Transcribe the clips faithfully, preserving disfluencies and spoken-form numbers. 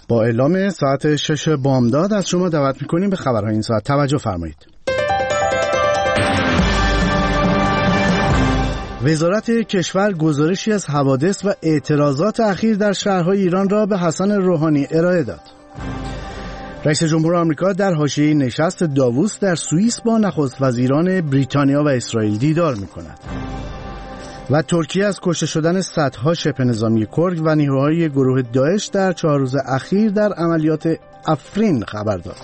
با اعلام ساعت شش بامداد از شما دعوت می‌کنیم به خبرهای این ساعت توجه فرمایید. وزارت کشور گزارشی از حوادث و اعتراضات اخیر در شهرهای ایران را به حسن روحانی ارائه داد. رئیس جمهور آمریکا در حاشیه نشست داووس در سوئیس با نخست وزیران بریتانیا و اسرائیل دیدار می‌کند. و ترکیه از کشته شدن صدها شبه نظامی کرد و نیروهای گروه داعش در چهار روز اخیر در عملیات افرین خبر داد.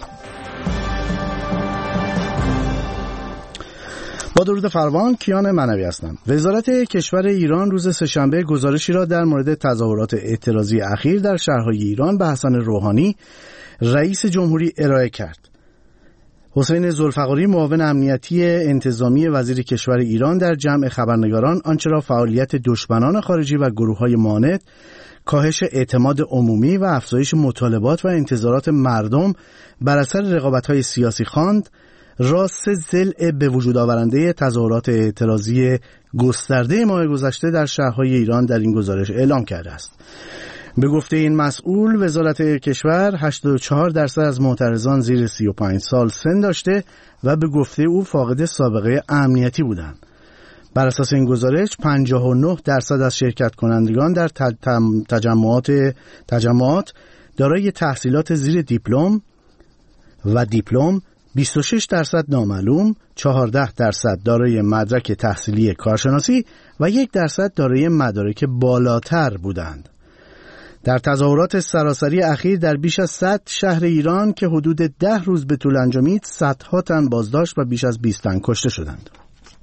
با درود فراوان، کیان منوی هستم. وزارت کشور ایران روز سه‌شنبه گزارشی را در مورد تظاهرات اعتراضی اخیر در شهرهای ایران به حسن روحانی رئیس جمهوری ارائه کرد. حسین ذوالفقاری معاون امنیتی انتظامی وزیر کشور ایران در جمع خبرنگاران آنچه را فعالیت دشمنان خارجی و گروه‌های معاند، کاهش اعتماد عمومی و افزایش مطالبات و انتظارات مردم بر اثر رقابت‌های سیاسی خواند، راست ضلع به وجود آورنده تظاهرات اعتراضی گسترده ماه گذشته در شهرهای ایران در این گزارش اعلام کرده است. به گفته این مسئول، وزارت کشور هشتاد و چهار درصد از معترضان زیر سی و پنج سال سن داشته و به گفته او فاقد سابقه امنیتی بودند. بر اساس این گزارش پنجاه و نه درصد از شرکت کنندگان در تجمعات تجمعات دارای تحصیلات زیر دیپلم و دیپلم، بیست و شش درصد نامعلوم، چهارده درصد دارای مدرک تحصیلی کارشناسی و یک درصد دارای مدارک بالاتر بودند. در تظاهرات سراسری اخیر در بیش از صد شهر ایران که حدود ده روز به طول انجامید، صدها تن بازداشت و بیش از بیست تن کشته شدند.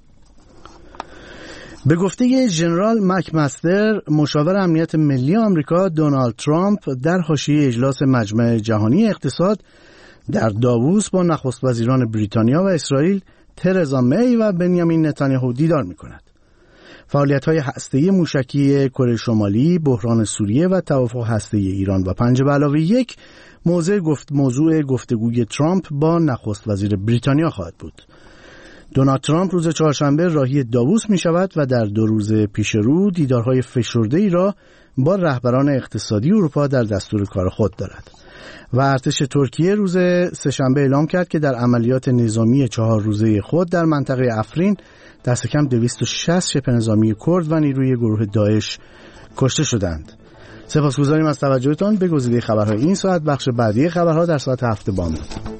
به گفته ژنرال مکمستر، مشاور امنیت ملی آمریکا، دونالد ترامپ در حاشیه اجلاس مجمع جهانی اقتصاد در داووس با نخست وزیران بریتانیا و اسرائیل، ترزا می و بنیامین نتانیاهو دیدار می‌کند. فعالیت‌های هسته‌ای موشکی کره شمالی، بحران سوریه و توافق هسته‌ای ایران و پنج به علاوه یک موضوع گفت موضوع گفتگوی ترامپ با نخست وزیر بریتانیا خواهد بود. دونالد ترامپ روز چهارشنبه راهی داووس می‌شود و در دو روز پیش رو دیدارهای فشرده‌ای را با رهبران اقتصادی اروپا در دستور کار خود دارد. و ارتش ترکیه روز سه‌شنبه اعلام کرد که در عملیات نظامی چهار روزه خود در منطقه افرین دست کم دویست و شصت شبه نظامی کرد و نیروی گروه داعش کشته شدند. سپاسگزاریم از توجهتان به گزیده خبرهای این ساعت. بخش بعدی خبرها در ساعت هفت بامداد.